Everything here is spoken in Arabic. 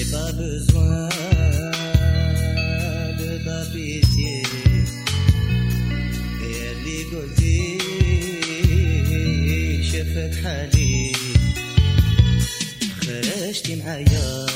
pas besoin de papier. Et اللي قلتي شفت حالي خرجتي معايا